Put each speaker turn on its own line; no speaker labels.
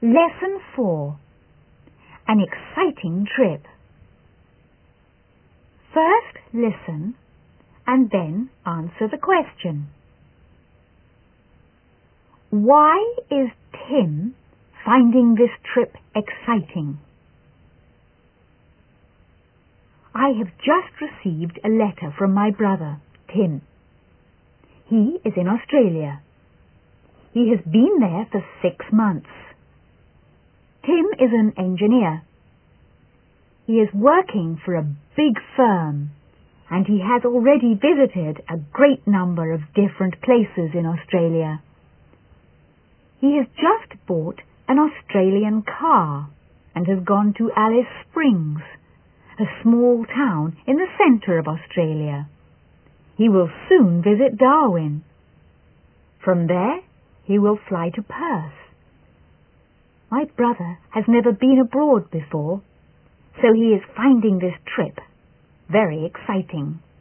Lesson 4. An exciting trip. First listen and then answer the question. Why is Tim finding this trip exciting? I have just received a letter from my brother, Tim. He is in Australia. He has been there for 6 months. Tim is an engineer. He is working for a big firm, and he has already visited a great number of different places in Australia. He has just bought an Australian car and has gone to Alice Springs, a small town in the centre of Australia. He will soon visit Darwin. From there, he will fly to Perth. My brother has never been abroad before, so he is finding this trip very exciting.